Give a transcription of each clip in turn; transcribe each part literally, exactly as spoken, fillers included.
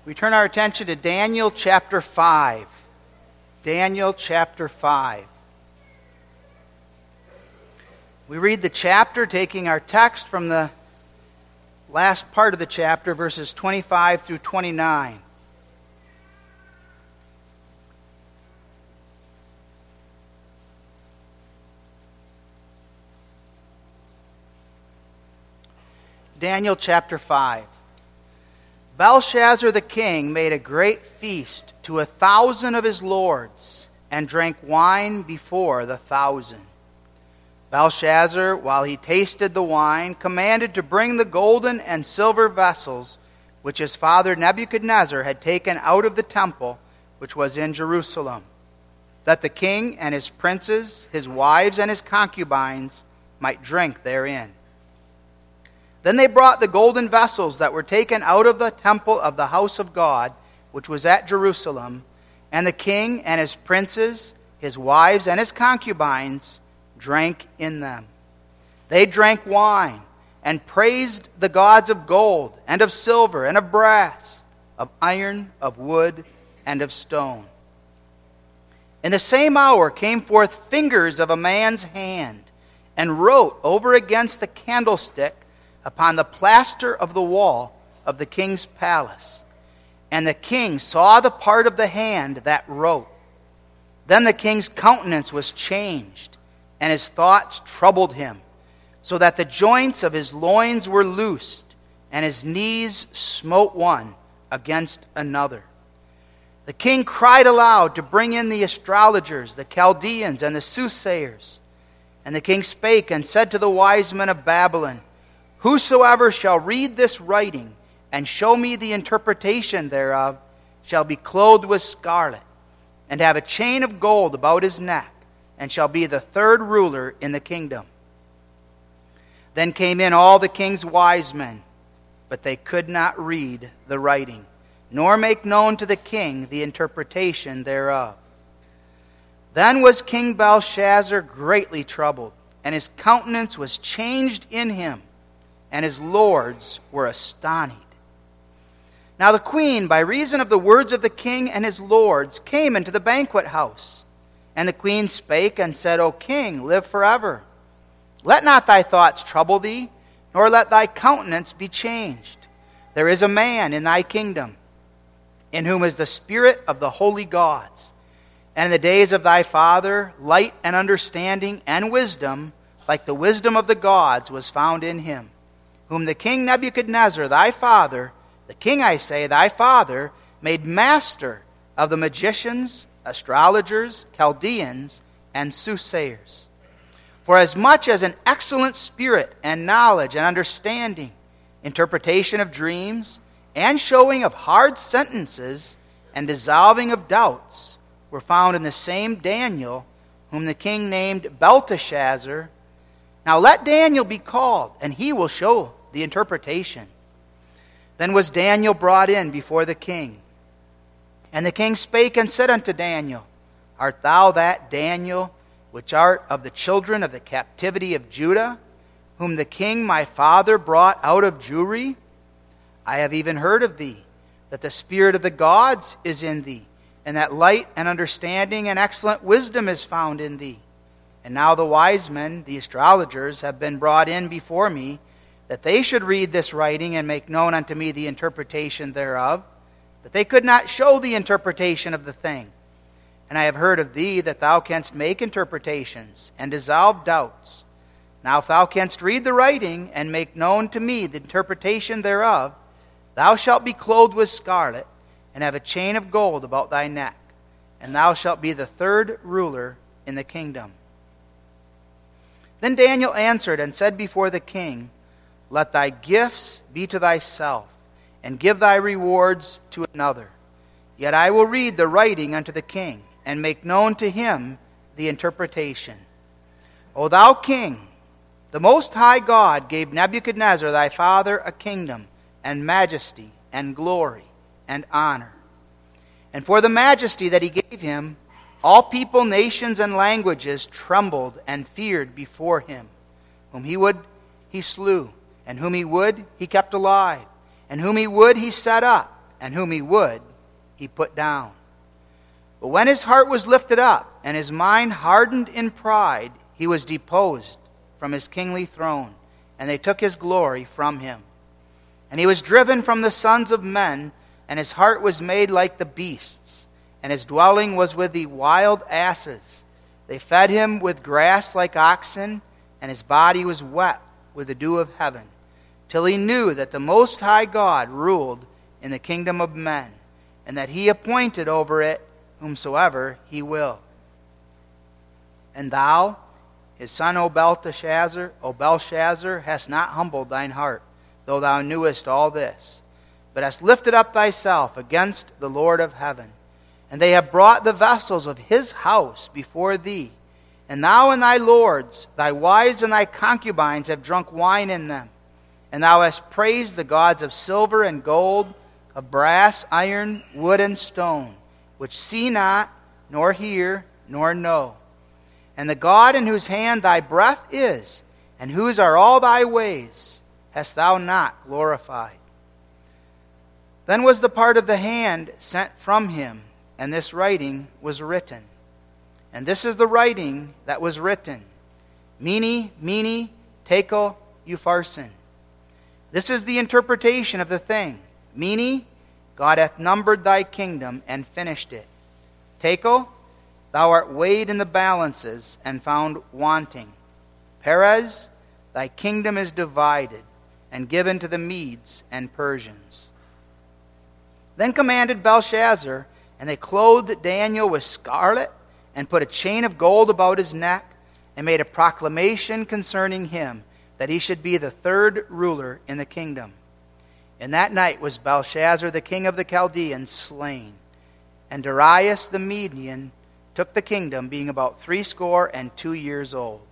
We turn our attention to Daniel chapter five. Daniel chapter five. We read the chapter, taking our text from the last part of the chapter, verses twenty-five through twenty-nine. Daniel chapter five. Belshazzar the king made a great feast to a thousand of his lords, and drank wine before the thousand. Belshazzar, while he tasted the wine, commanded to bring the golden and silver vessels which his father Nebuchadnezzar had taken out of the temple which was in Jerusalem, that the king and his princes, his wives, and his concubines might drink therein. Then they brought the golden vessels that were taken out of the temple of the house of God, which was at Jerusalem, and the king and his princes, his wives, and his concubines drank in them. They drank wine and praised the gods of gold and of silver and of brass, of iron, of wood, and of stone. In the same hour came forth fingers of a man's hand, and wrote over against the candlestick upon the plaster of the wall of the king's palace. And the king saw the part of the hand that wrote. Then the king's countenance was changed, and his thoughts troubled him, so that the joints of his loins were loosed, and his knees smote one against another. The king cried aloud to bring in the astrologers, the Chaldeans, and the soothsayers. And the king spake and said to the wise men of Babylon, Whosoever shall read this writing and show me the interpretation thereof shall be clothed with scarlet, and have a chain of gold about his neck, and shall be the third ruler in the kingdom. Then came in all the king's wise men, but they could not read the writing, nor make known to the king the interpretation thereof. Then was King Belshazzar greatly troubled, and his countenance was changed in him, and his lords were astonished. Now the queen, by reason of the words of the king and his lords, came into the banquet house. And the queen spake and said, O king, live forever. Let not thy thoughts trouble thee, nor let thy countenance be changed. There is a man in thy kingdom, in whom is the spirit of the holy gods. And in the days of thy father, light and understanding and wisdom, like the wisdom of the gods, was found in him, whom the king Nebuchadnezzar, thy father, the king, I say, thy father, made master of the magicians, astrologers, Chaldeans, and soothsayers. For as much as an excellent spirit and knowledge and understanding, interpretation of dreams, and showing of hard sentences, and dissolving of doubts, were found in the same Daniel, whom the king named Belteshazzar. Now let Daniel be called, and he will show the interpretation. Then was Daniel brought in before the king. And the king spake and said unto Daniel, Art thou that Daniel, which art of the children of the captivity of Judah, whom the king my father brought out of Jewry? I have even heard of thee, that the spirit of the gods is in thee, and that light and understanding and excellent wisdom is found in thee. And now the wise men, the astrologers, have been brought in before me, that they should read this writing and make known unto me the interpretation thereof. But they could not show the interpretation of the thing. And I have heard of thee that thou canst make interpretations and dissolve doubts. Now if thou canst read the writing and make known to me the interpretation thereof, thou shalt be clothed with scarlet, and have a chain of gold about thy neck, and thou shalt be the third ruler in the kingdom. Then Daniel answered and said before the king, Let thy gifts be to thyself, and give thy rewards to another. Yet I will read the writing unto the king, and make known to him the interpretation. O thou king, the Most High God gave Nebuchadnezzar thy father a kingdom, and majesty, and glory, and honor. And for the majesty that he gave him, all people, nations, and languages trembled and feared before him. Whom he would, he slew, and whom he would, he kept alive, and whom he would, he set up, and whom he would, he put down. But when his heart was lifted up, and his mind hardened in pride, he was deposed from his kingly throne, and they took his glory from him. And he was driven from the sons of men, and his heart was made like the beasts, and his dwelling was with the wild asses. They fed him with grass like oxen, and his body was wet with the dew of heaven, till he knew that the Most High God ruled in the kingdom of men, and that he appointed over it whomsoever he will. And thou, his son, O Belteshazzar, O Belshazzar, hast not humbled thine heart, though thou knewest all this, but hast lifted up thyself against the Lord of heaven. And they have brought the vessels of his house before thee, and thou and thy lords, thy wives and thy concubines have drunk wine in them. And thou hast praised the gods of silver and gold, of brass, iron, wood, and stone, which see not, nor hear, nor know. And the God in whose hand thy breath is, and whose are all thy ways, hast thou not glorified. Then was the part of the hand sent from him, and this writing was written. And this is the writing that was written: Mene, Mene, Tekel, Upharsin. This is the interpretation of the thing. Mene, God hath numbered thy kingdom and finished it. Tekel, thou art weighed in the balances and found wanting. Peres, thy kingdom is divided and given to the Medes and Persians. Then commanded Belshazzar, and they clothed Daniel with scarlet, and put a chain of gold about his neck, and made a proclamation concerning him, that he should be the third ruler in the kingdom. In that night was Belshazzar the king of the Chaldeans slain, and Darius the Median took the kingdom, being about threescore and two years old.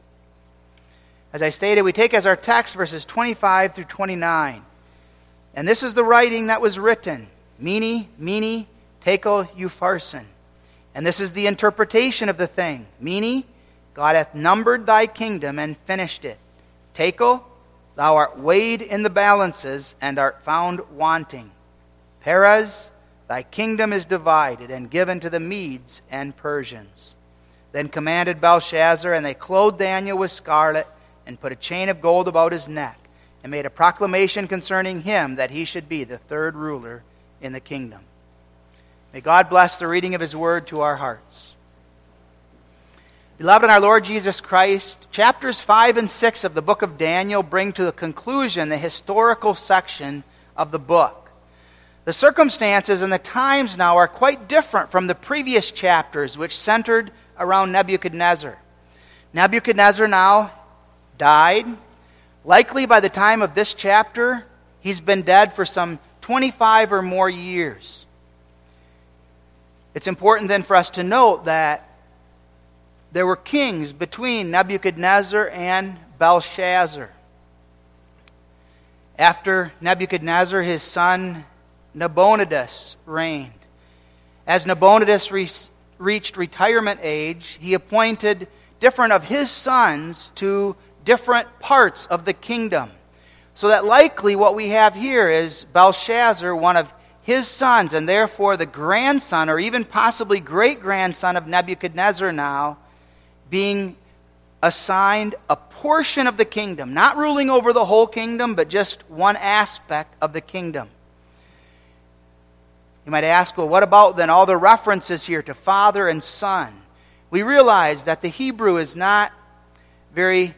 As I stated, we take as our text verses twenty-five through twenty-nine. And this is the writing that was written: Mene, Mene, Tekel, Upharsin. And this is the interpretation of the thing. Mene, God hath numbered thy kingdom and finished it. Tekel, thou art weighed in the balances and art found wanting. Peres, thy kingdom is divided and given to the Medes and Persians. Then commanded Belshazzar, and they clothed Daniel with scarlet, and put a chain of gold about his neck, and made a proclamation concerning him, that he should be the third ruler in the kingdom. May God bless the reading of his word to our hearts. Beloved in our Lord Jesus Christ, chapters five and six of the book of Daniel bring to a conclusion the historical section of the book. The circumstances and the times now are quite different from the previous chapters, which centered around Nebuchadnezzar. Nebuchadnezzar now died. Likely by the time of this chapter, he's been dead for some twenty-five or more years. It's important then for us to note that there were kings between Nebuchadnezzar and Belshazzar. After Nebuchadnezzar, his son Nabonidus reigned. As Nabonidus re- reached retirement age, he appointed different of his sons to different parts of the kingdom. So that likely what we have here is Belshazzar, one of his sons, and therefore the grandson or even possibly great-grandson of Nebuchadnezzar now, being assigned a portion of the kingdom, not ruling over the whole kingdom, but just one aspect of the kingdom. You might ask, well, what about then all the references here to father and son? We realize that the Hebrew is not very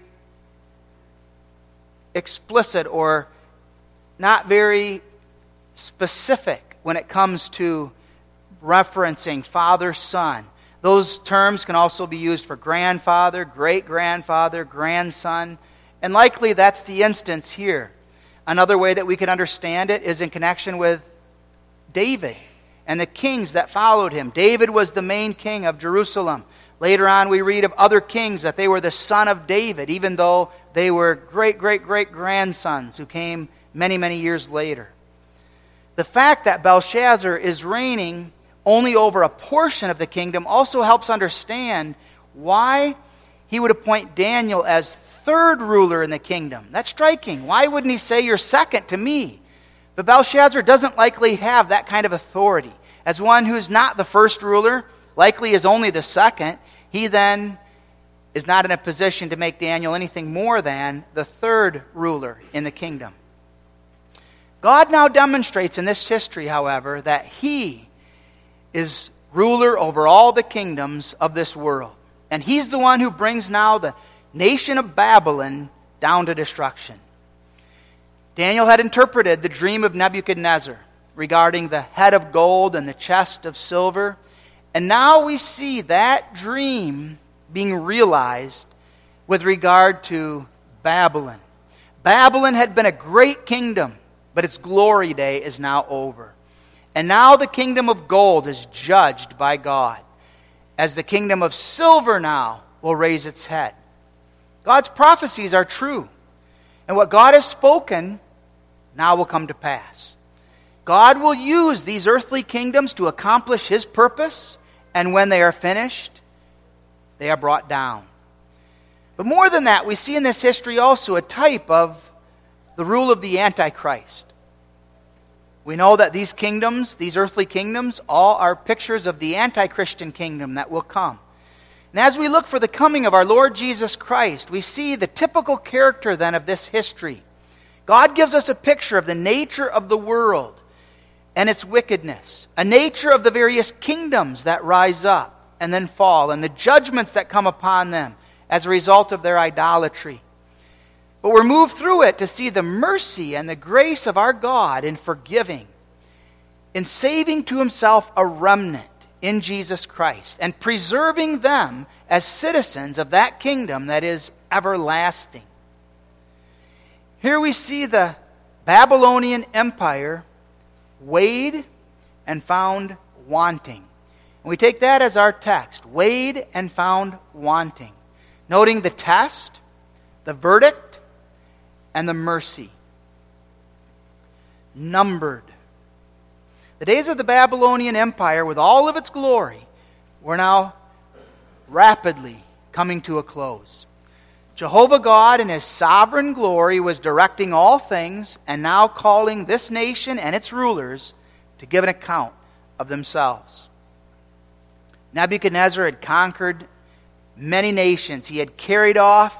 explicit or not very specific when it comes to referencing father, son. Those terms can also be used for grandfather, great-grandfather, grandson, and likely that's the instance here. Another way that we can understand it is in connection with David and the kings that followed him. David was the main king of Jerusalem. Later on we read of other kings that they were the son of David, even though they were great-great-great-grandsons who came many, many years later. The fact that Belshazzar is reigning only over a portion of the kingdom also helps understand why he would appoint Daniel as third ruler in the kingdom. That's striking. Why wouldn't he say, you're second to me? But Belshazzar doesn't likely have that kind of authority. As one who is not the first ruler, likely is only the second, he then is not in a position to make Daniel anything more than the third ruler in the kingdom. God now demonstrates in this history, however, that he is ruler over all the kingdoms of this world. And he's the one who brings now the nation of Babylon down to destruction. Daniel had interpreted the dream of Nebuchadnezzar regarding the head of gold and the chest of silver. And now we see that dream being realized with regard to Babylon. Babylon had been a great kingdom, but its glory day is now over. And now the kingdom of gold is judged by God, as the kingdom of silver now will raise its head. God's prophecies are true, and what God has spoken now will come to pass. God will use these earthly kingdoms to accomplish his purpose, and when they are finished, they are brought down. But more than that, we see in this history also a type of the rule of the Antichrist. We know that these kingdoms, these earthly kingdoms, all are pictures of the anti-Christian kingdom that will come. And as we look for the coming of our Lord Jesus Christ, we see the typical character then of this history. God gives us a picture of the nature of the world and its wickedness, a nature of the various kingdoms that rise up and then fall, and the judgments that come upon them as a result of their idolatry. But we're moved through it to see the mercy and the grace of our God in forgiving, in saving to himself a remnant in Jesus Christ, and preserving them as citizens of that kingdom that is everlasting. Here we see the Babylonian Empire weighed and found wanting. And we take that as our text, weighed and found wanting, noting the test, the verdict, and the mercy. Numbered. The days of the Babylonian Empire, with all of its glory, were now rapidly coming to a close. Jehovah God in his sovereign glory was directing all things and now calling this nation and its rulers to give an account of themselves. Nebuchadnezzar had conquered many nations. He had carried off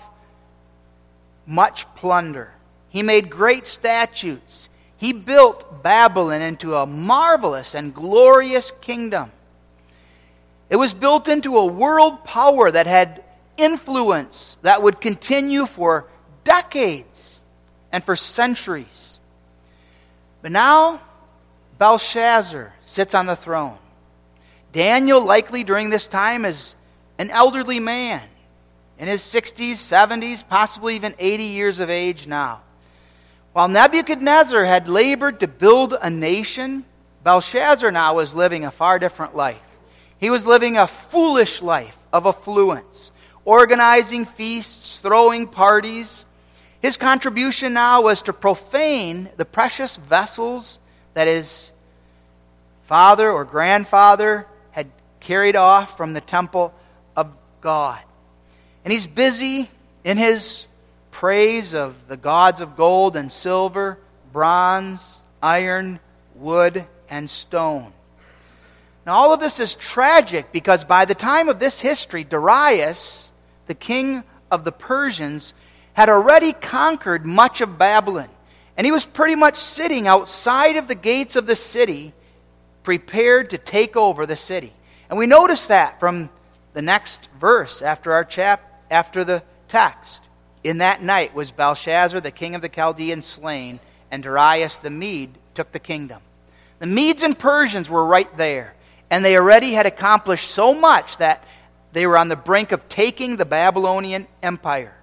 much plunder. He made great statues. He built Babylon into a marvelous and glorious kingdom. It was built into a world power that had influence that would continue for decades and for centuries. But now, Belshazzar sits on the throne. Daniel, likely during this time, is an elderly man in his sixties, seventies, possibly even eighty years of age now. While Nebuchadnezzar had labored to build a nation, Belshazzar now was living a far different life. He was living a foolish life of affluence, organizing feasts, throwing parties. His contribution now was to profane the precious vessels that his father or grandfather had carried off from the temple of God. And he's busy in his praise of the gods of gold and silver, bronze, iron, wood, and stone. Now all of this is tragic because by the time of this history, Darius, the king of the Persians, had already conquered much of Babylon. And he was pretty much sitting outside of the gates of the city, prepared to take over the city. And we notice that from the next verse after our chap after the text. In that night was Belshazzar, the king of the Chaldeans, slain, and Darius the Mede took the kingdom. The Medes and Persians were right there, and they already had accomplished so much that they were on the brink of taking the Babylonian Empire.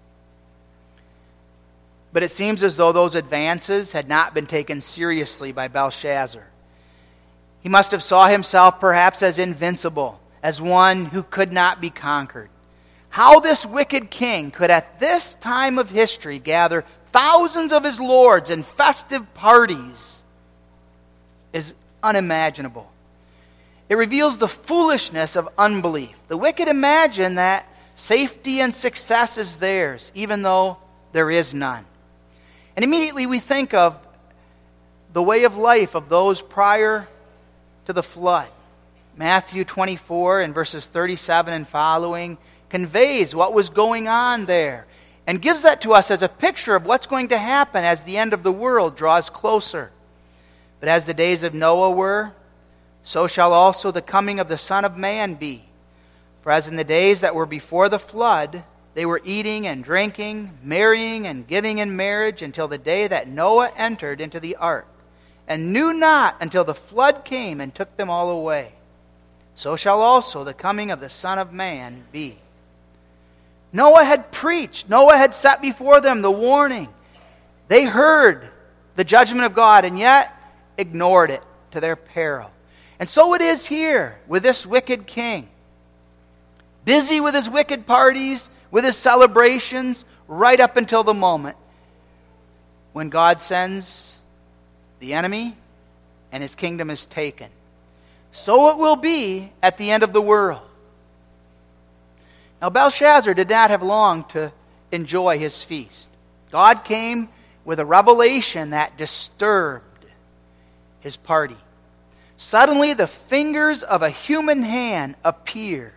But it seems as though those advances had not been taken seriously by Belshazzar. He must have saw himself perhaps as invincible, as one who could not be conquered. How this wicked king could at this time of history gather thousands of his lords in festive parties is unimaginable. It reveals the foolishness of unbelief. The wicked imagine that safety and success is theirs, even though there is none. And immediately we think of the way of life of those prior to the flood. Matthew twenty-four and verses thirty-seven and following conveys what was going on there and gives that to us as a picture of what's going to happen as the end of the world draws closer. But as the days of Noah were, so shall also the coming of the Son of Man be. For as in the days that were before the flood, they were eating and drinking, marrying and giving in marriage until the day that Noah entered into the ark, and knew not until the flood came and took them all away. So shall also the coming of the Son of Man be. Noah had preached. Noah had set before them the warning. They heard the judgment of God and yet ignored it to their peril. And so it is here with this wicked king. Busy with his wicked parties, with his celebrations, right up until the moment when God sends the enemy and his kingdom is taken. So it will be at the end of the world. Now Belshazzar did not have long to enjoy his feast. God came with a revelation that disturbed his party. Suddenly the fingers of a human hand appear.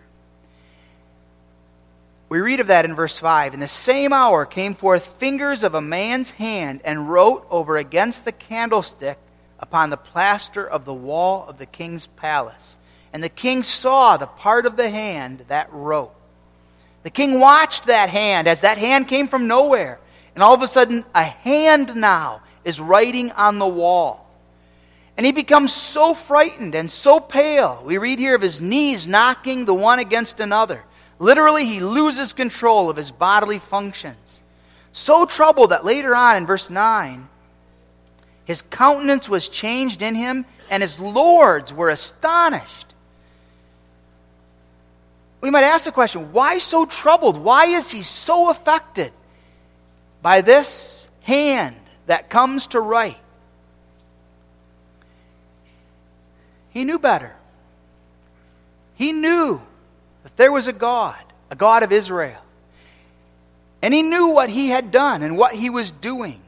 We read of that in verse five. In the same hour came forth fingers of a man's hand and wrote over against the candlestick upon the plaster of the wall of the king's palace. And the king saw the part of the hand that wrote. The king watched that hand as that hand came from nowhere. And all of a sudden, a hand now is writing on the wall. And he becomes so frightened and so pale. We read here of his knees knocking the one against another. Literally, he loses control of his bodily functions. So troubled that later on in verse nine, his countenance was changed in him, and his lords were astonished. We might ask the question, why so troubled? Why is he so affected by this hand that comes to write? He knew better. He knew that there was a God, a God of Israel. And he knew what he had done and what he was doing.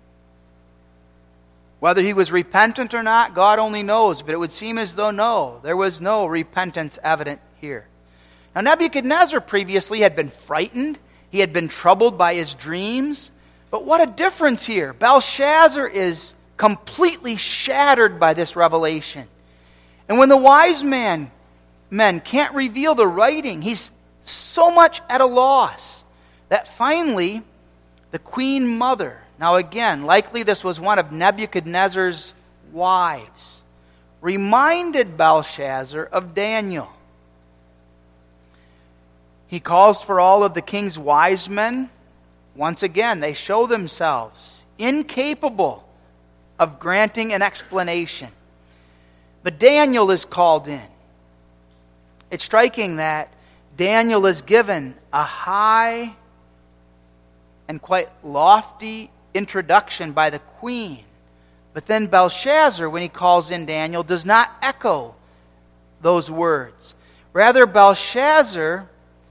Whether he was repentant or not, God only knows, but it would seem as though no, there was no repentance evident here. Now Nebuchadnezzar previously had been frightened. He had been troubled by his dreams. But what a difference here. Belshazzar is completely shattered by this revelation. And when the wise man, men can't reveal the writing, he's so much at a loss that finally the queen mother, now again, likely this was one of Nebuchadnezzar's wives, reminded Belshazzar of Daniel. He calls for all of the king's wise men. Once again, they show themselves incapable of granting an explanation. But Daniel is called in. It's striking that Daniel is given a high and quite lofty introduction by the queen. But then Belshazzar, when he calls in Daniel, does not echo those words. Rather, Belshazzar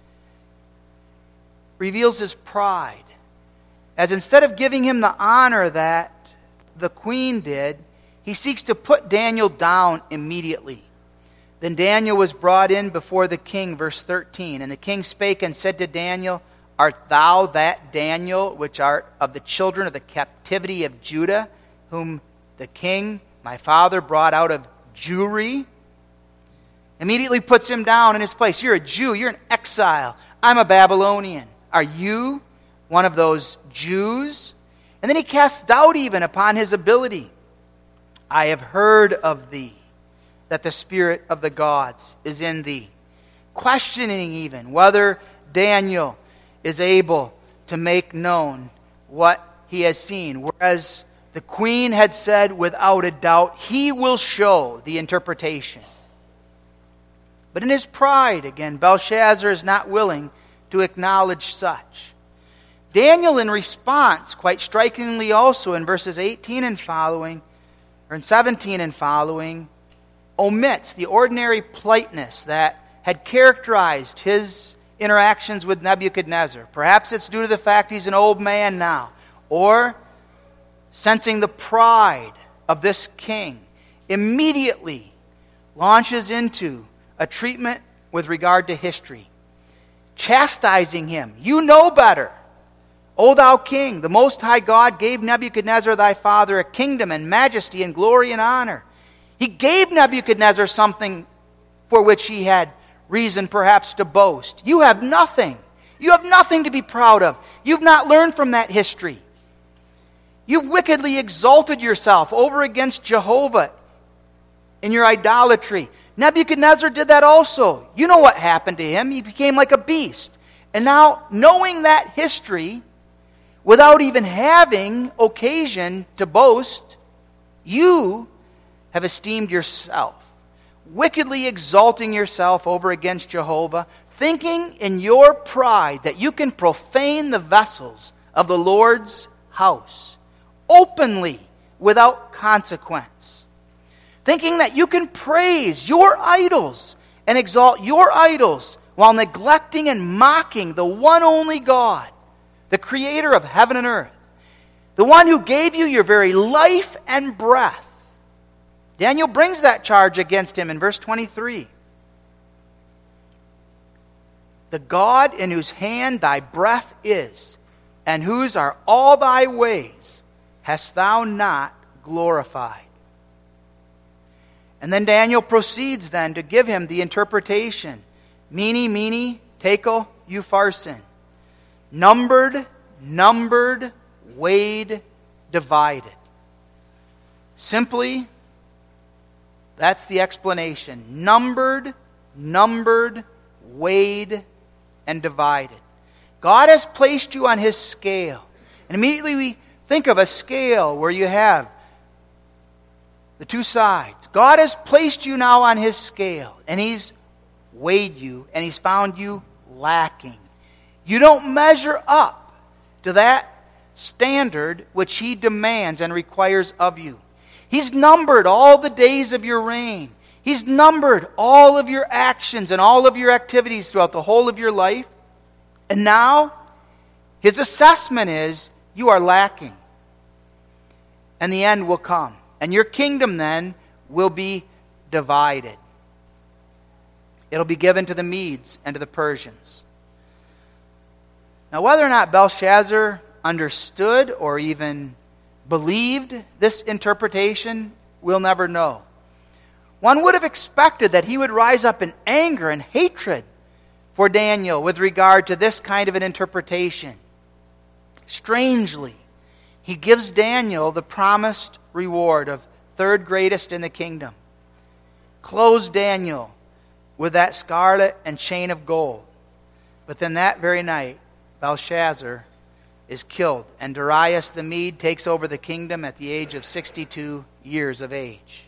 reveals his pride. As instead of giving him the honor that the queen did, he seeks to put Daniel down immediately. Then Daniel was brought in before the king, verse thirteen. And the king spake and said to Daniel, Art thou that Daniel, which art of the children of the captivity of Judah, whom the king, my father, brought out of Jewry? Immediately puts him down in his place. You're a Jew. You're an exile. I'm a Babylonian. Are you one of those Jews? And then he casts doubt even upon his ability. I have heard of thee, that the spirit of the gods is in thee. Questioning even whether Daniel is able to make known what he has seen. Whereas the queen had said, without a doubt, he will show the interpretation. But in his pride, again, Belshazzar is not willing to acknowledge such. Daniel, in response, quite strikingly also in verses eighteen and following, or in seventeen and following, omits the ordinary politeness that had characterized his interactions with Nebuchadnezzar. Perhaps it's due to the fact he's an old man now, or sensing the pride of this king immediately launches into a treatment with regard to history, chastising him. You know better. O thou king, the Most High God gave Nebuchadnezzar thy father a kingdom and majesty and glory and honor. He gave Nebuchadnezzar something for which he had reason perhaps to boast. You have nothing. You have nothing to be proud of. You've not learned from that history. You've wickedly exalted yourself over against Jehovah in your idolatry. Nebuchadnezzar did that also. You know what happened to him. He became like a beast. And now, knowing that history, without even having occasion to boast, you have esteemed yourself, wickedly exalting yourself over against Jehovah, thinking in your pride that you can profane the vessels of the Lord's house openly without consequence. Thinking that you can praise your idols and exalt your idols while neglecting and mocking the one only God, the creator of heaven and earth, the one who gave you your very life and breath. Daniel brings that charge against him in verse twenty-three. The God in whose hand thy breath is, and whose are all thy ways, hast thou not glorified. And then Daniel proceeds then to give him the interpretation. Mene, mene, tekel, upharsin. Numbered, numbered, weighed, divided. Simply, that's the explanation. Numbered, numbered, weighed, and divided. God has placed you on His scale. And immediately we think of a scale where you have the two sides. God has placed you now on His scale, and He's weighed you, and He's found you lacking. You don't measure up to that standard which He demands and requires of you. He's numbered all the days of your reign. He's numbered all of your actions and all of your activities throughout the whole of your life. And now, His assessment is, you are lacking. And the end will come. And your kingdom then will be divided. It'll be given to the Medes and to the Persians. Now, whether or not Belshazzar understood or even believed this interpretation, we'll never know. One would have expected that he would rise up in anger and hatred for Daniel with regard to this kind of an interpretation. Strangely, he gives Daniel the promised reward of third greatest in the kingdom. Clothes Daniel with that scarlet and chain of gold. But then that very night, Belshazzar is killed, and Darius the Mede takes over the kingdom at the age of sixty-two years of age.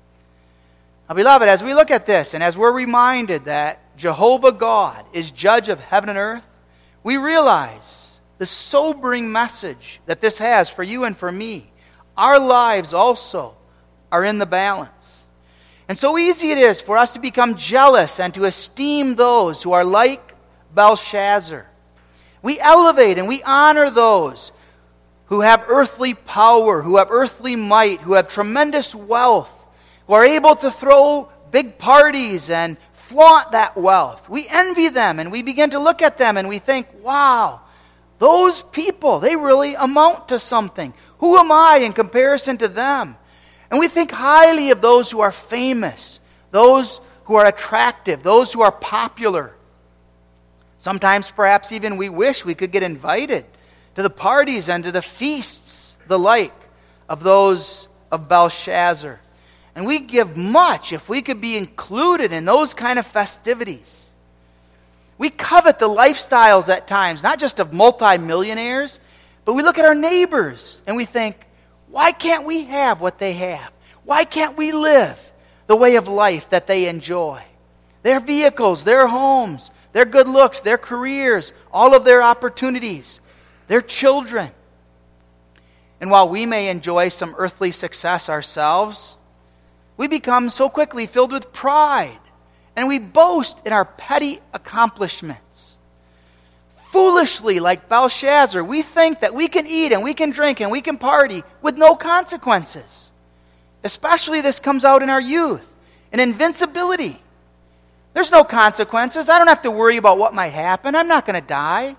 Now, beloved, as we look at this, and as we're reminded that Jehovah God is judge of heaven and earth, we realize the sobering message that this has for you and for me. Our lives also are in the balance. And so easy it is for us to become jealous and to esteem those who are like Belshazzar. We elevate and we honor those who have earthly power, who have earthly might, who have tremendous wealth, who are able to throw big parties and flaunt that wealth. We envy them and we begin to look at them and we think, wow, those people, they really amount to something. Who am I in comparison to them? And we think highly of those who are famous, those who are attractive, those who are popular. Sometimes perhaps even we wish we could get invited to the parties and to the feasts, the like, of those of Belshazzar. And we give much if we could be included in those kind of festivities. We covet the lifestyles at times, not just of multimillionaires, but we look at our neighbors and we think, why can't we have what they have? Why can't we live the way of life that they enjoy? Their vehicles, their homes, their good looks, their careers, all of their opportunities, their children. And while we may enjoy some earthly success ourselves, we become so quickly filled with pride, and we boast in our petty accomplishments. Foolishly, like Belshazzar, we think that we can eat and we can drink and we can party with no consequences. Especially this comes out in our youth. An invincibility. There's no consequences. I don't have to worry about what might happen. I'm not going to die.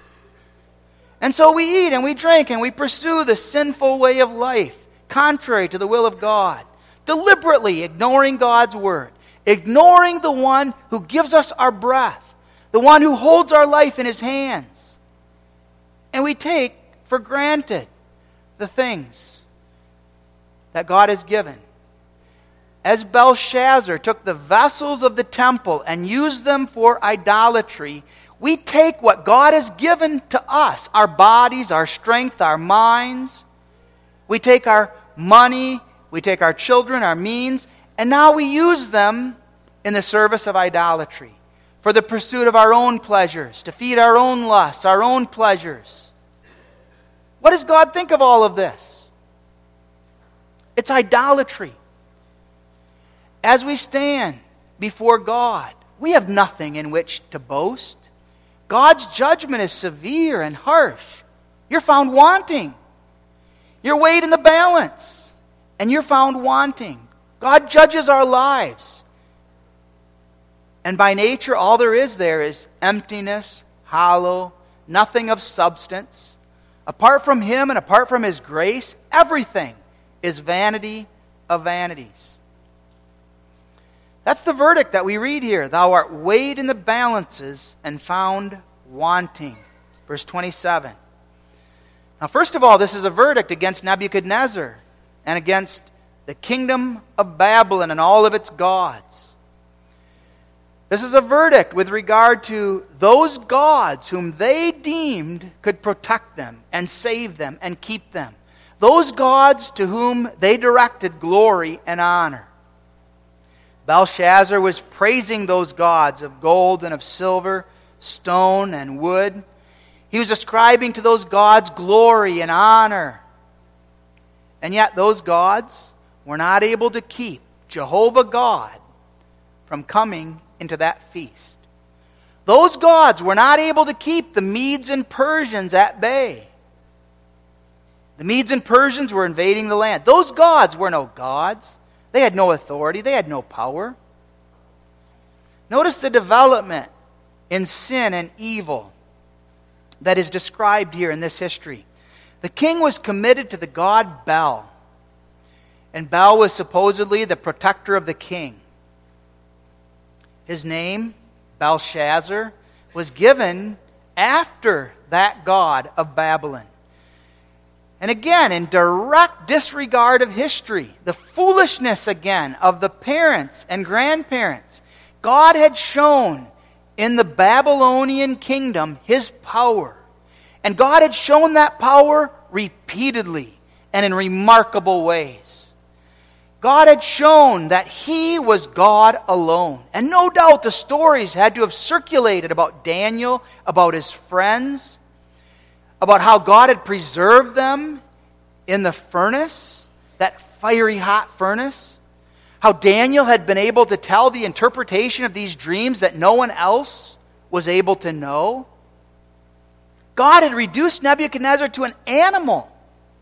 And so we eat and we drink and we pursue the sinful way of life, contrary to the will of God, deliberately ignoring God's word, ignoring the one who gives us our breath, the one who holds our life in his hands. And we take for granted the things that God has given. As Belshazzar took the vessels of the temple and used them for idolatry, we take what God has given to us, our bodies, our strength, our minds. We take our money, we take our children, our means, and now we use them in the service of idolatry, for the pursuit of our own pleasures, to feed our own lusts, our own pleasures. What does God think of all of this? It's idolatry. As we stand before God, we have nothing in which to boast. God's judgment is severe and harsh. You're found wanting. You're weighed in the balance, and you're found wanting. God judges our lives. And by nature, all there is there is emptiness, hollow, nothing of substance. Apart from Him and apart from His grace, everything is vanity of vanities. That's the verdict that we read here. Thou art weighed in the balances and found wanting. Verse twenty-seven. Now, first of all, this is a verdict against Nebuchadnezzar and against the kingdom of Babylon and all of its gods. This is a verdict with regard to those gods whom they deemed could protect them and save them and keep them. Those gods to whom they directed glory and honor. Belshazzar was praising those gods of gold and of silver, stone and wood. He was ascribing to those gods glory and honor. And yet those gods were not able to keep Jehovah God from coming into that feast. Those gods were not able to keep the Medes and Persians at bay. The Medes and Persians were invading the land. Those gods were no gods. They had no authority. They had no power. Notice the development in sin and evil that is described here in this history. The king was committed to the god Bel. And Bel was supposedly the protector of the king. His name, Belshazzar, was given after that god of Babylon. And again, in direct disregard of history, the foolishness again of the parents and grandparents, God had shown in the Babylonian kingdom His power. And God had shown that power repeatedly and in remarkable ways. God had shown that He was God alone. And no doubt the stories had to have circulated about Daniel, about his friends, about how God had preserved them in the furnace, that fiery hot furnace. How Daniel had been able to tell the interpretation of these dreams that no one else was able to know. God had reduced Nebuchadnezzar to an animal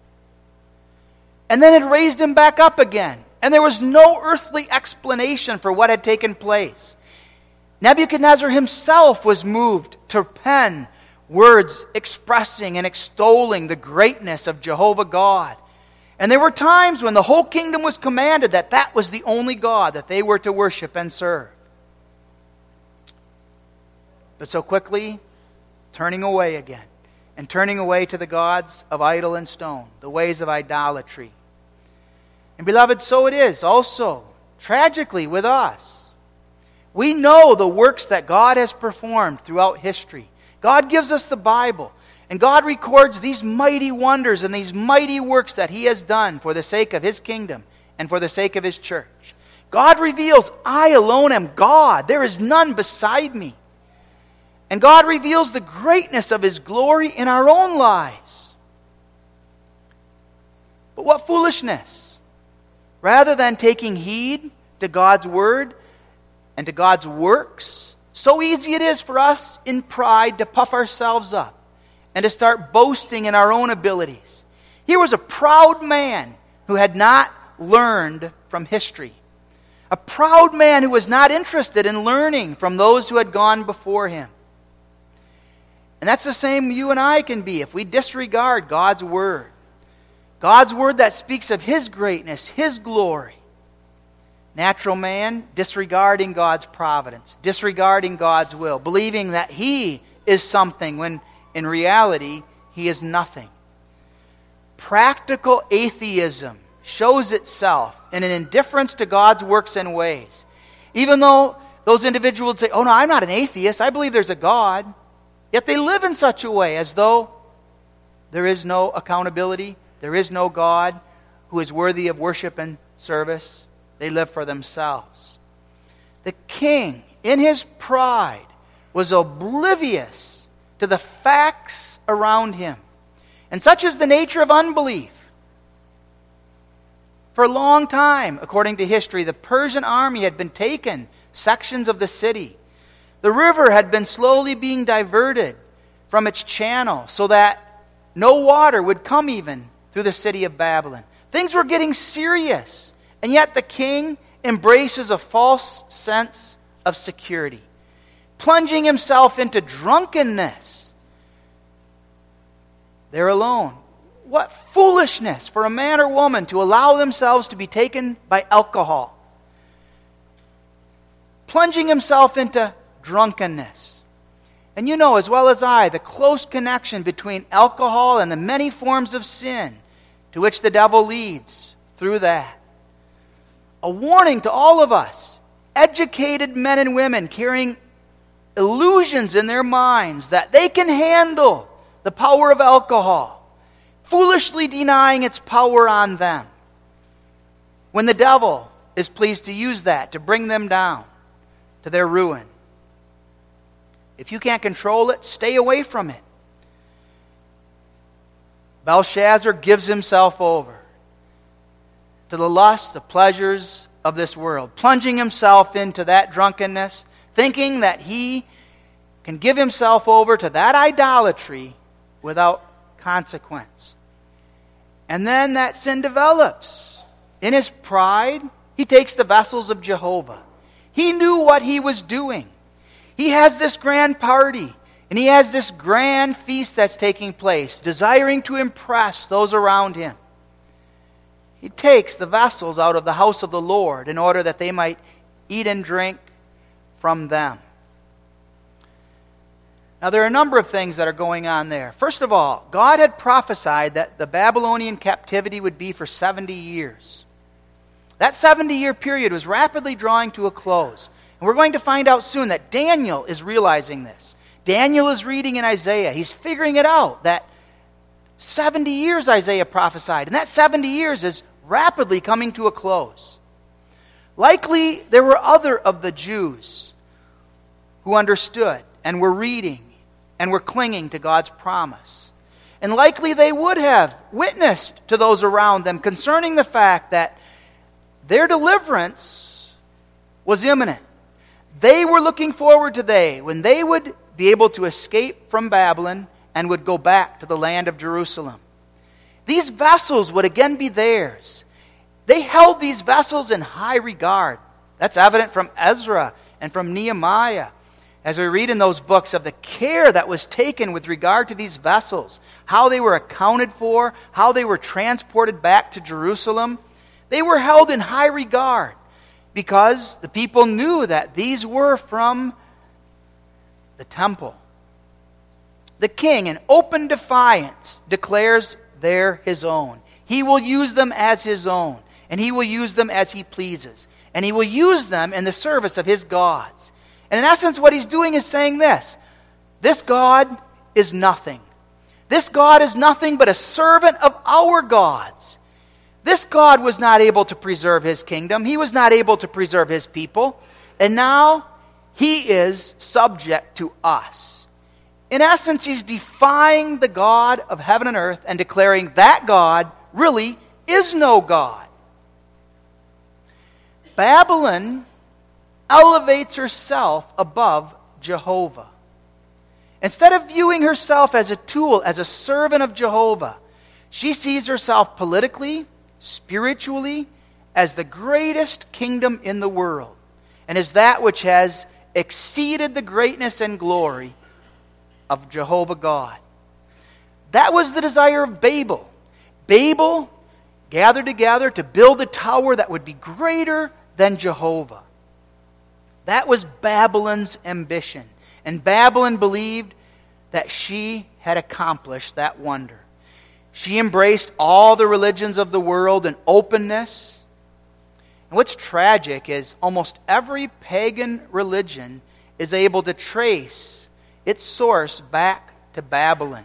and then had raised him back up again. And there was no earthly explanation for what had taken place. Nebuchadnezzar himself was moved to pen words expressing and extolling the greatness of Jehovah God. And there were times when the whole kingdom was commanded that that was the only God that they were to worship and serve. But so quickly, turning away again, and turning away to the gods of idol and stone, the ways of idolatry. And beloved, so it is also, tragically, with us. We know the works that God has performed throughout history. God gives us the Bible, and God records these mighty wonders and these mighty works that He has done for the sake of His kingdom and for the sake of His church. God reveals, I alone am God. There is none beside me. And God reveals the greatness of His glory in our own lives. But what foolishness! Rather than taking heed to God's word and to God's works, so easy it is for us in pride to puff ourselves up and to start boasting in our own abilities. Here was a proud man who had not learned from history. A proud man who was not interested in learning from those who had gone before him. And that's the same you and I can be if we disregard God's word. God's word that speaks of His greatness, His glory. Natural man disregarding God's providence, disregarding God's will, believing that he is something when in reality he is nothing. Practical atheism shows itself in an indifference to God's works and ways. Even though those individuals would say, oh no, I'm not an atheist, I believe there's a God. Yet they live in such a way as though there is no accountability, there is no God who is worthy of worship and service. They live for themselves. The king, in his pride, was oblivious to the facts around him. And such is the nature of unbelief. For a long time, according to history, the Persian army had been taken sections of the city. The river had been slowly being diverted from its channel so that no water would come even through the city of Babylon. Things were getting serious. And yet the king embraces a false sense of security, plunging himself into drunkenness. They're alone. What foolishness for a man or woman to allow themselves to be taken by alcohol. Plunging himself into drunkenness. And you know as well as I the close connection between alcohol and the many forms of sin to which the devil leads through that. A warning to all of us, educated men and women carrying illusions in their minds that they can handle the power of alcohol, foolishly denying its power on them, when the devil is pleased to use that to bring them down to their ruin. If you can't control it, stay away from it. Belshazzar gives himself over to the lusts, the pleasures of this world, plunging himself into that drunkenness, thinking that he can give himself over to that idolatry without consequence. And then that sin develops. In his pride, he takes the vessels of Jehovah. He knew what he was doing. He has this grand party, and he has this grand feast that's taking place, desiring to impress those around him. He takes the vessels out of the house of the Lord in order that they might eat and drink from them. Now, there are a number of things that are going on there. First of all, God had prophesied that the Babylonian captivity would be for seventy years. That seventy-year period was rapidly drawing to a close. And we're going to find out soon that Daniel is realizing this. Daniel is reading in Isaiah. He's figuring it out that seventy years Isaiah prophesied. And that seventy years is rapidly coming to a close. Likely there were other of the Jews who understood and were reading and were clinging to God's promise. And likely they would have witnessed to those around them concerning the fact that their deliverance was imminent. They were looking forward to the day when they would be able to escape from Babylon and would go back to the land of Jerusalem. These vessels would again be theirs. They held these vessels in high regard. That's evident from Ezra and from Nehemiah. As we read in those books of the care that was taken with regard to these vessels, how they were accounted for, how they were transported back to Jerusalem, they were held in high regard because the people knew that these were from the temple. The king, in open defiance, declares they're his own. He will use them as his own, and he will use them as he pleases, and he will use them in the service of his gods. And in essence, what he's doing is saying this: this God is nothing. This God is nothing but a servant of our gods. This God was not able to preserve his kingdom. He was not able to preserve his people. And now he is subject to us. In essence, he's defying the God of heaven and earth and declaring that God really is no God. Babylon elevates herself above Jehovah. Instead of viewing herself as a tool, as a servant of Jehovah, she sees herself politically, spiritually, as the greatest kingdom in the world, and as that which has exceeded the greatness and glory of Jehovah God. That was the desire of Babel. Babel gathered together to build a tower that would be greater than Jehovah. That was Babylon's ambition. And Babylon believed that she had accomplished that wonder. She embraced all the religions of the world in openness. And what's tragic is almost every pagan religion is able to trace its source back to Babylon.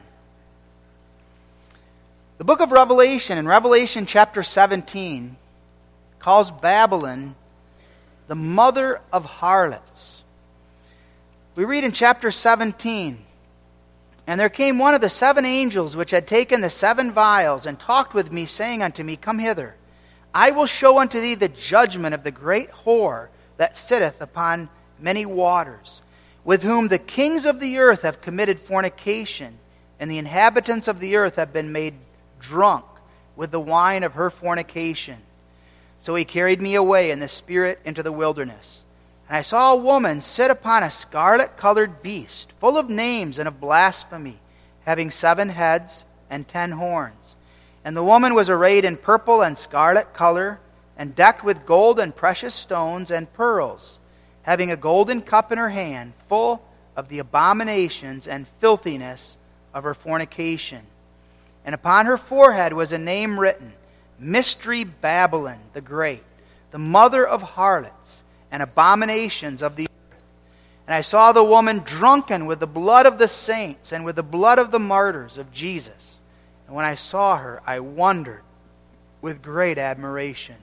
The book of Revelation, in Revelation chapter seventeen, calls Babylon the mother of harlots. We read in chapter seventeen, "And there came one of the seven angels which had taken the seven vials, and talked with me, saying unto me, Come hither. I will show unto thee the judgment of the great whore that sitteth upon many waters, with whom the kings of the earth have committed fornication, and the inhabitants of the earth have been made drunk with the wine of her fornication. So he carried me away in the spirit into the wilderness. And I saw a woman sit upon a scarlet-colored beast, full of names and of blasphemy, having seven heads and ten horns. And the woman was arrayed in purple and scarlet color, and decked with gold and precious stones and pearls, having a golden cup in her hand, full of the abominations and filthiness of her fornication. And upon her forehead was a name written, Mystery Babylon the Great, the mother of harlots and abominations of the earth. And I saw the woman drunken with the blood of the saints and with the blood of the martyrs of Jesus. And when I saw her, I wondered with great admiration."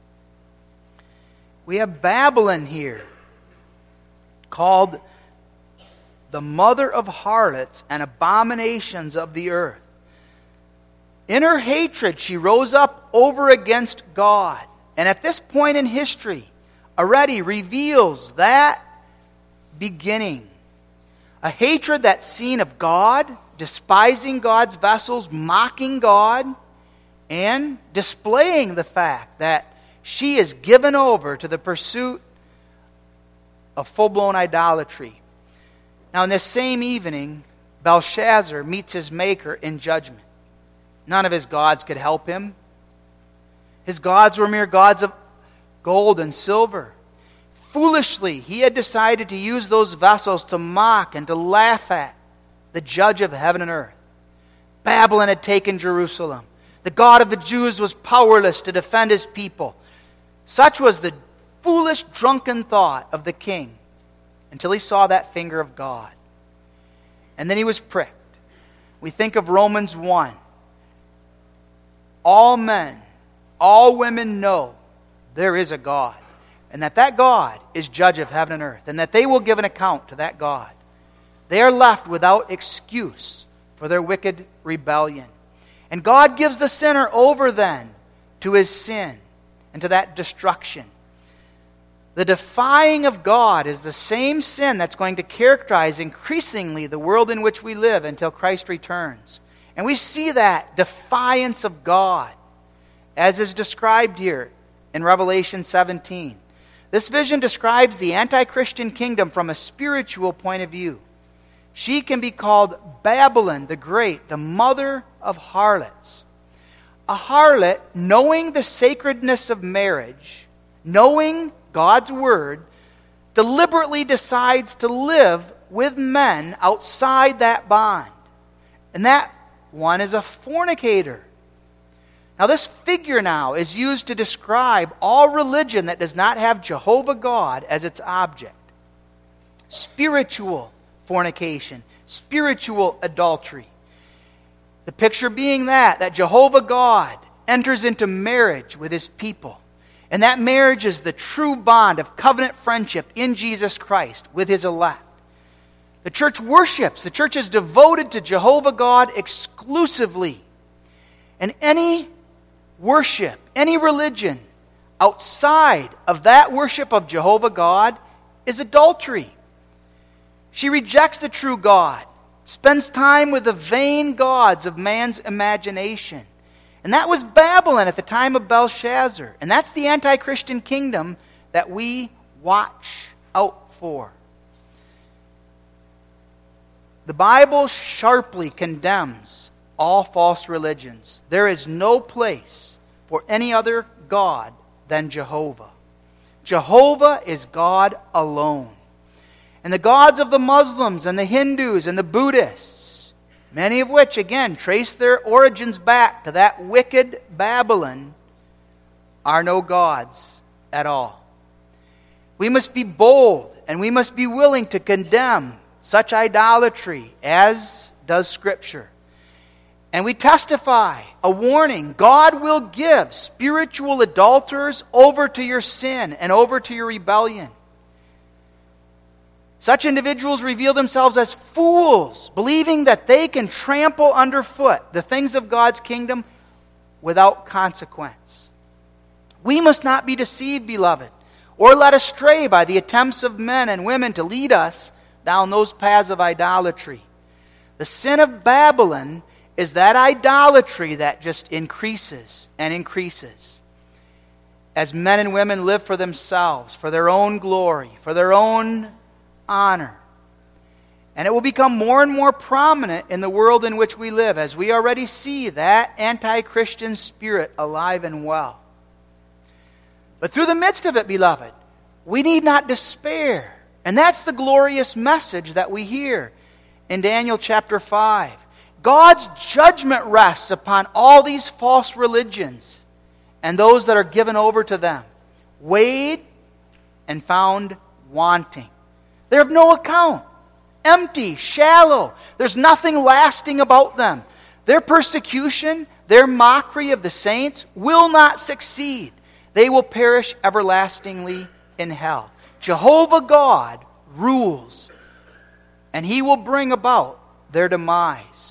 We have Babylon here, called the mother of harlots and abominations of the earth. In her hatred, she rose up over against God. And at this point in history, already reveals that beginning. A hatred that's seen of God, despising God's vessels, mocking God, and displaying the fact that she is given over to the pursuit of full-blown idolatry. Now, in this same evening, Belshazzar meets his maker in judgment. None of his gods could help him. His gods were mere gods of gold and silver. Foolishly, he had decided to use those vessels to mock and to laugh at the judge of heaven and earth. Babylon had taken Jerusalem. The God of the Jews was powerless to defend his people. Such was the foolish, drunken thought of the king until he saw that finger of God. And then he was pricked. We think of Romans one. All men, all women know there is a God, and that that God is judge of heaven and earth, and that they will give an account to that God. They are left without excuse for their wicked rebellion. And God gives the sinner over then to his sin and to that destruction. The defying of God is the same sin that's going to characterize increasingly the world in which we live until Christ returns. And we see that defiance of God as is described here in Revelation seventeen. This vision describes the anti-Christian kingdom from a spiritual point of view. She can be called Babylon the Great, the mother of harlots. A harlot, knowing the sacredness of marriage, knowing God's word, deliberately decides to live with men outside that bond. And that one is a fornicator. Now this figure now is used to describe all religion that does not have Jehovah God as its object. Spiritual fornication, spiritual adultery. The picture being that, that Jehovah God enters into marriage with his people. And that marriage is the true bond of covenant friendship in Jesus Christ with his elect. The church worships. The church is devoted to Jehovah God exclusively. And any worship, any religion outside of that worship of Jehovah God is adultery. She rejects the true God, spends time with the vain gods of man's imagination, And that was Babylon at the time of Belshazzar. And that's the anti-Christian kingdom that we watch out for. The Bible sharply condemns all false religions. There is no place for any other God than Jehovah. Jehovah is God alone. And the gods of the Muslims and the Hindus and the Buddhists, many of which, again, trace their origins back to that wicked Babylon, are no gods at all. We must be bold and we must be willing to condemn such idolatry as does Scripture. And we testify a warning. God will give spiritual adulterers over to your sin and over to your rebellion. Such individuals reveal themselves as fools, believing that they can trample underfoot the things of God's kingdom without consequence. We must not be deceived, beloved, or led astray by the attempts of men and women to lead us down those paths of idolatry. The sin of Babylon is that idolatry that just increases and increases as men and women live for themselves, for their own glory, for their own honor. And it will become more and more prominent in the world in which we live, as we already see that anti-Christian spirit alive and well. But through the midst of it, beloved, we need not despair. And that's the glorious message that we hear in Daniel chapter five. God's judgment rests upon all these false religions and those that are given over to them, weighed and found wanting. They're of no account, empty, shallow. There's nothing lasting about them. Their persecution, their mockery of the saints will not succeed. They will perish everlastingly in hell. Jehovah God rules, and He will bring about their demise.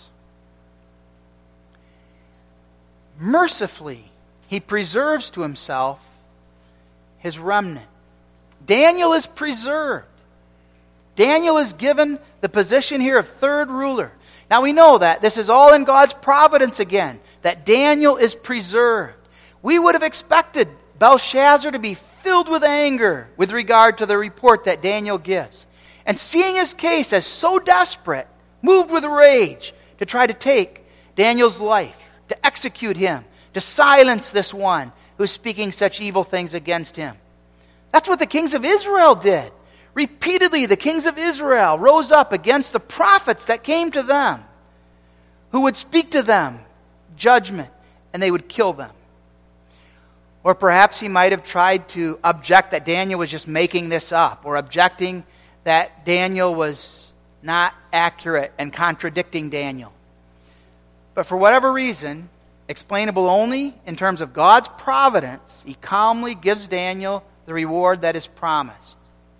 Mercifully, He preserves to Himself His remnant. Daniel is preserved. Daniel is given the position here of third ruler. Now we know that this is all in God's providence again, that Daniel is preserved. We would have expected Belshazzar to be filled with anger with regard to the report that Daniel gives. And seeing his case as so desperate, moved with rage to try to take Daniel's life, to execute him, to silence this one who's speaking such evil things against him. That's what the kings of Israel did. Repeatedly, the kings of Israel rose up against the prophets that came to them, who would speak to them judgment, and they would kill them. Or perhaps he might have tried to object that Daniel was just making this up, or objecting that Daniel was not accurate and contradicting Daniel. But for whatever reason, explainable only in terms of God's providence, He calmly gives Daniel the reward that is promised.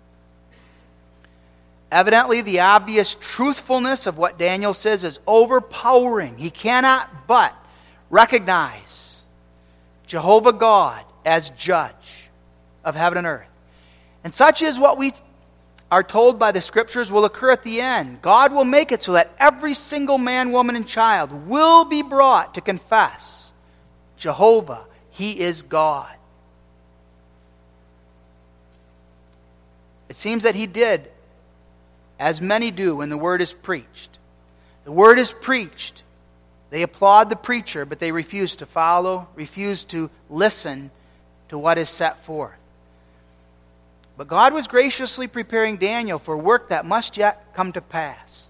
Evidently, the obvious truthfulness of what Daniel says is overpowering. He cannot but recognize Jehovah God as judge of heaven and earth. And such is what we are told by the Scriptures will occur at the end. God will make it so that every single man, woman, and child will be brought to confess Jehovah, He is God. It seems that He did as many do when the word is preached. The word is preached. They applaud the preacher, but they refuse to follow, refuse to listen to what is set forth. But God was graciously preparing Daniel for work that must yet come to pass.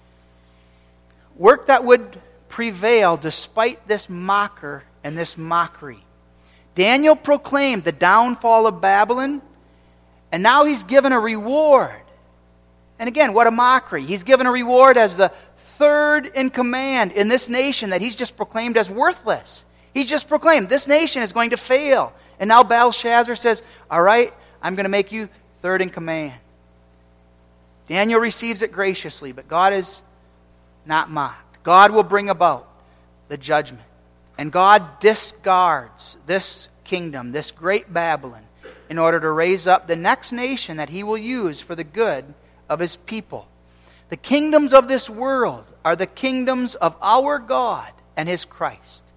Work that would prevail despite this mocker and this mockery. Daniel proclaimed the downfall of Babylon, and now he's given a reward. And again, what a mockery. He's given a reward as the third in command in this nation that he's just proclaimed as worthless. He's just proclaimed this nation is going to fail. And now Belshazzar says, all right, I'm going to make you third in command. Daniel receives it graciously, but God is not mocked. God will bring about the judgment. And God discards this kingdom, this great Babylon, in order to raise up the next nation that He will use for the good of His people. The kingdoms of this world are the kingdoms of our God and His Christ.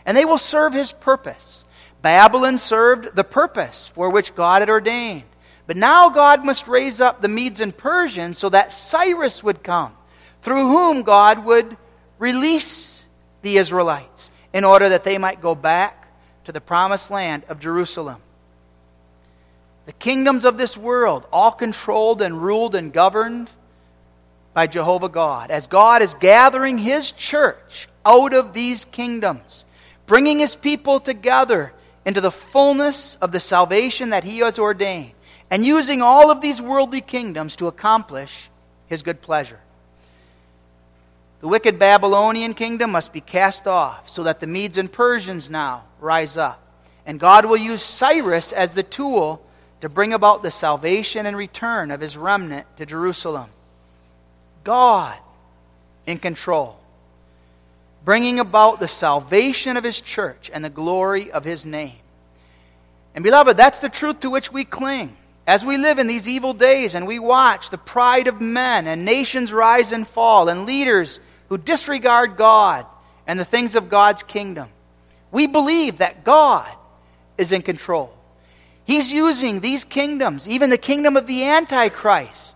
and they will serve his purpose. Babylon served the purpose for which God had ordained. But now God must raise up the Medes and Persians so that Cyrus would come, through whom God would release the Israelites in order that they might go back to the promised land of Jerusalem. The kingdoms of this world, all controlled and ruled and governed by Jehovah God, as God is gathering his church out of these kingdoms, bringing his people together into the fullness of the salvation that he has ordained, and using all of these worldly kingdoms to accomplish his good pleasure. The wicked Babylonian kingdom must be cast off so that the Medes and Persians now rise up. And God will use Cyrus as the tool to bring about the salvation and return of his remnant to Jerusalem. God in control, bringing about the salvation of his church and the glory of his name. And beloved, that's the truth to which we cling. As we live in these evil days and we watch the pride of men and nations rise and fall and leaders who disregard God and the things of God's kingdom, we believe that God is in control. He's using these kingdoms, even the kingdom of the Antichrist,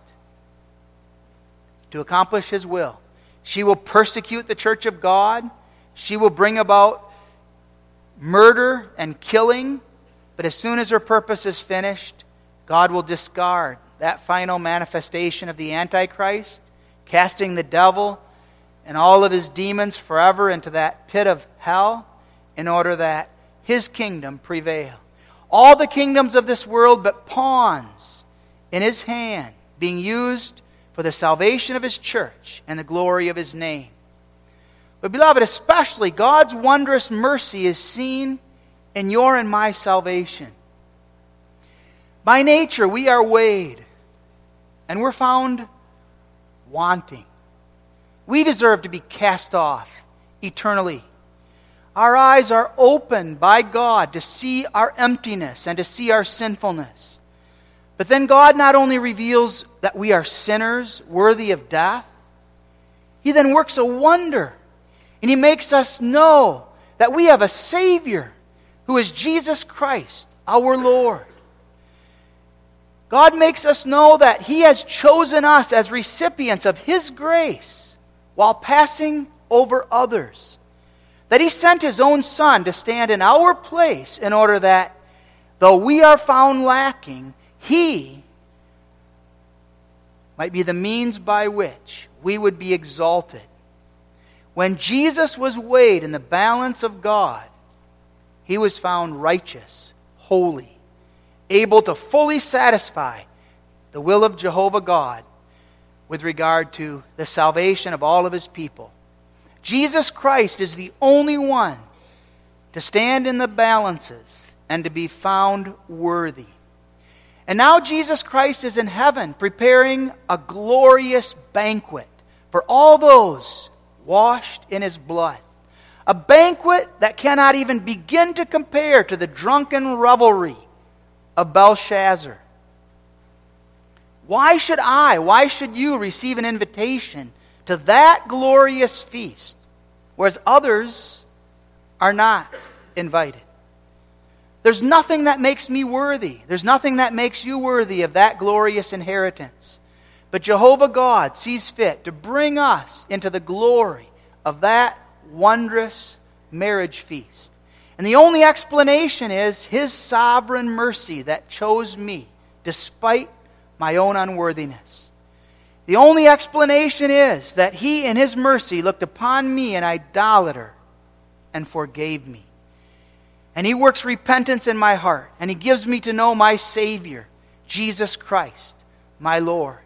to accomplish his will. She will persecute the church of God. She will bring about murder and killing. But as soon as her purpose is finished, God will discard that final manifestation of the Antichrist, casting the devil and all of his demons forever into that pit of hell in order that his kingdom prevail. All the kingdoms of this world but pawns in his hand, being used for the salvation of his church and the glory of his name. But beloved, especially God's wondrous mercy is seen in your and my salvation. By nature, we are weighed, and we're found wanting. We deserve to be cast off eternally. Our eyes are opened by God to see our emptiness and to see our sinfulness. But then God not only reveals that we are sinners worthy of death, he then works a wonder, and he makes us know that we have a Savior who is Jesus Christ, our Lord. God makes us know that he has chosen us as recipients of his grace while passing over others. That he sent his own Son to stand in our place in order that, though we are found lacking, he might be the means by which we would be exalted. When Jesus was weighed in the balance of God, he was found righteous, holy, able to fully satisfy the will of Jehovah God with regard to the salvation of all of his people. Jesus Christ is the only one to stand in the balances and to be found worthy. And now Jesus Christ is in heaven preparing a glorious banquet for all those washed in his blood. A banquet that cannot even begin to compare to the drunken revelry of Belshazzar. Why should I, why should you receive an invitation to that glorious feast, whereas others are not invited? There's nothing that makes me worthy. There's nothing that makes you worthy of that glorious inheritance. But Jehovah God sees fit to bring us into the glory of that wondrous marriage feast. And the only explanation is his sovereign mercy that chose me despite my own unworthiness. The only explanation is that he in his mercy looked upon me, an idolater, and forgave me. And he works repentance in my heart, and he gives me to know my Savior, Jesus Christ, my Lord.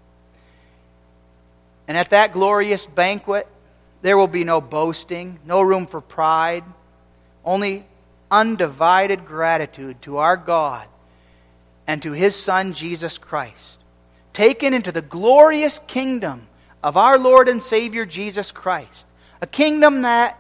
And at that glorious banquet, there will be no boasting, no room for pride, only undivided gratitude to our God and to his Son, Jesus Christ, taken into the glorious kingdom of our Lord and Savior, Jesus Christ, a kingdom that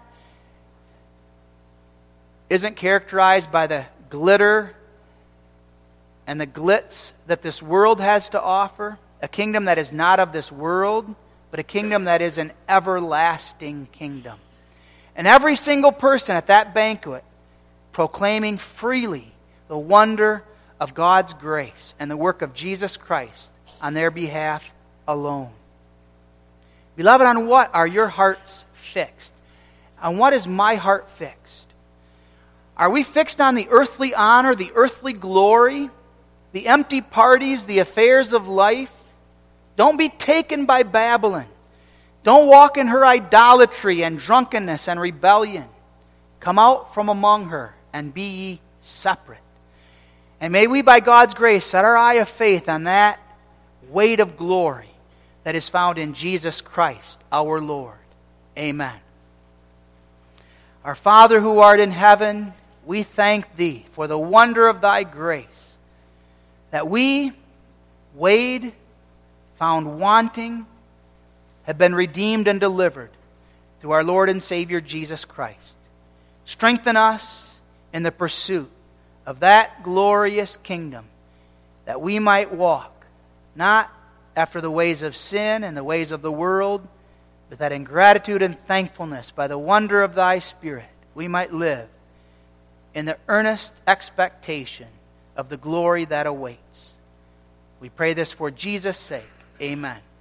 isn't characterized by the glitter and the glitz that this world has to offer, a kingdom that is not of this world, but a kingdom that is an everlasting kingdom. And every single person at that banquet proclaiming freely the wonder of God's grace and the work of Jesus Christ on their behalf alone. Beloved, on what are your hearts fixed? On what is my heart fixed? Are we fixed on the earthly honor, the earthly glory, the empty parties, the affairs of life? Don't be taken by Babylon. Don't walk in her idolatry and drunkenness and rebellion. Come out from among her and be ye separate. And may we, by God's grace, set our eye of faith on that weight of glory that is found in Jesus Christ, our Lord. Amen. Our Father who art in heaven, we thank Thee for the wonder of Thy grace, that we, weighed, found wanting, have been redeemed and delivered through our Lord and Savior Jesus Christ. Strengthen us in the pursuit of that glorious kingdom, that we might walk, not after the ways of sin and the ways of the world, but that in gratitude and thankfulness, by the wonder of Thy Spirit, we might live in the earnest expectation of the glory that awaits. We pray this for Jesus' sake. Amen.